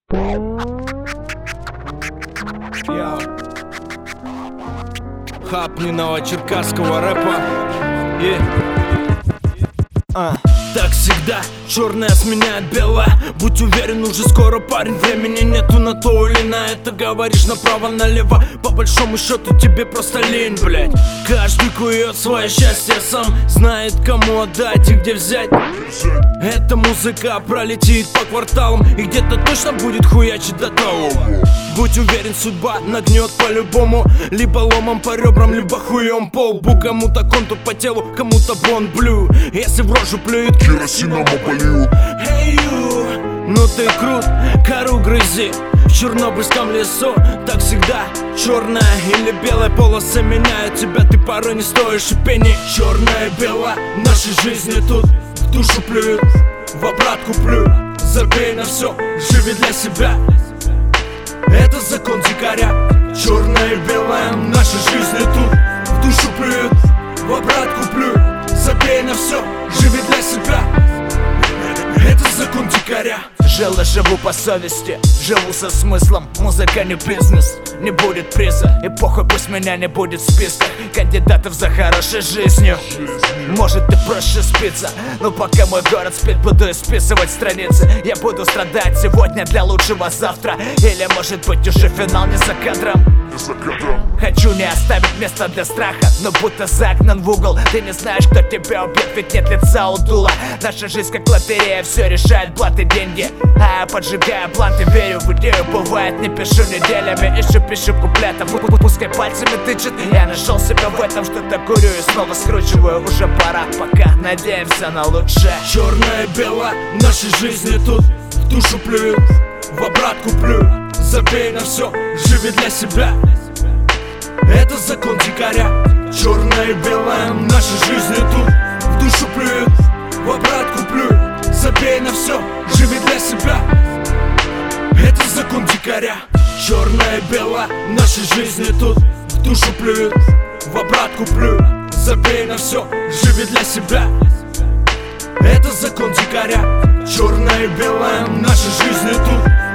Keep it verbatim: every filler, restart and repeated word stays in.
Я хапни новочеркасского рэпа. Yeah. А. Так всегда, черное сменяет белое. Будь уверен, уже скоро, парень, времени нету на то или на это. Говоришь направо-налево, по большому счету тебе просто лень, блять. Каждый кует свое счастье сам, знает, кому отдать и где взять. Эта музыка пролетит по кварталам и где-то точно будет хуячить до того. Будь уверен, судьба нагнет по-любому. Либо ломом по ребрам, либо хуем по лбу. Кому-то контур по телу, кому-то бон блю. Если в рожу плюют, керосином опалю. Hey you, ну ты крут, кору грызи в чернобыльском лесу. Так всегда, черная или белая полоса меняют тебя. Ты порой не стоишь и пени. Черное и белое в нашей жизни тут. В душу плюют, в обратку плюют. Забей на все, живи для себя. Это закон дикаря. Черное и белое в нашей жизни тут. В душу плюют, в обратку плюют. Забей на все, живи для себя. Это закон дикаря. Жил и живу по совести, живу со смыслом. Музыка не бизнес, не будет приза. И похуй, пусть меня не будет в списках кандидатов за хорошей жизнью. Может и проще спиться, но пока мой город спит, буду исписывать страницы. Я буду страдать сегодня для лучшего завтра. Или может быть уже финал не за кадром. Хочу не оставить места для страха, но будто загнан в угол. Ты не знаешь, кто тебя убьет, ведь нет лица у дула. Наша жизнь как лотерея, все решает блат и деньги. А я поджигаю бланты, верю в идею. Бывает, не пишу неделями, еще пишу куплетом. Пускай пальцами тычет, я нашел себя в этом. Что-то курю и снова скручиваю. Уже пора, пока надеемся на лучшее. Черное и белое в нашей жизни тут. В душу плюют, в обратку плюют. Забей на все, живи для себя. Это закон дикаря. Черное и белое в нашей жизни тут. В душу плюют, в обратку плюют. Забей на все, живи для себя. Это закон дикаря. Черное и белое в нашей жизни тут. В душу плюют, в обратку плюют. Забей на все, живи для себя. Это закон дикаря. Черное и белое в нашей жизни тут.